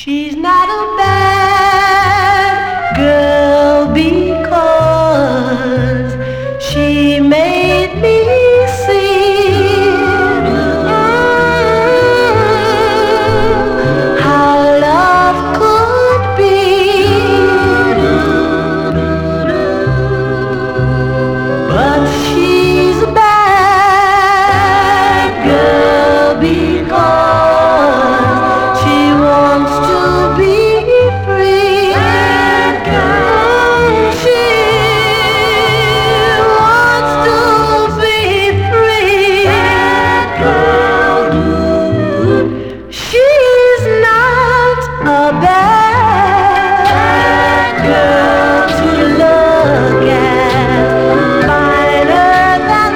She's not a bad girl because she made me see how love could be. But she's a bad girl because she wants to be free. She wants to be free. She's not a bad girl to look at, finer than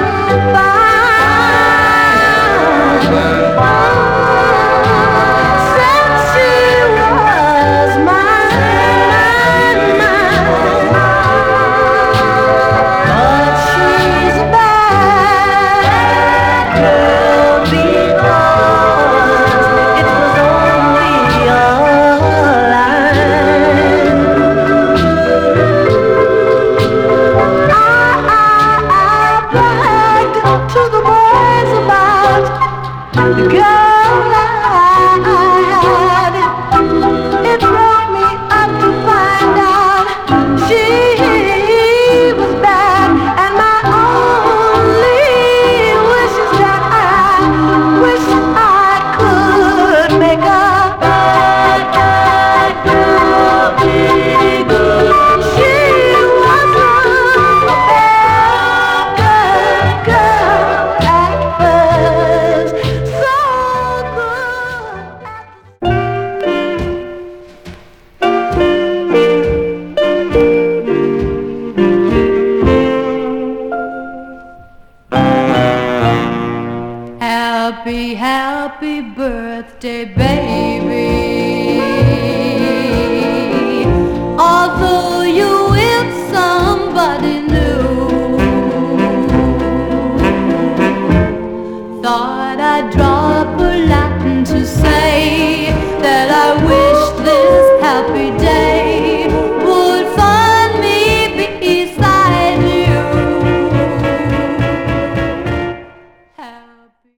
fine. Since she was mine, but she's a bad girl because it was only a line. I bragged to the boys about the girl I had. It broke me up to find out she was bad, and my only wish is that I wish I could make a bad girl be good. She wasn't a bad girl at first, so good. Happy, happy birthday, baby.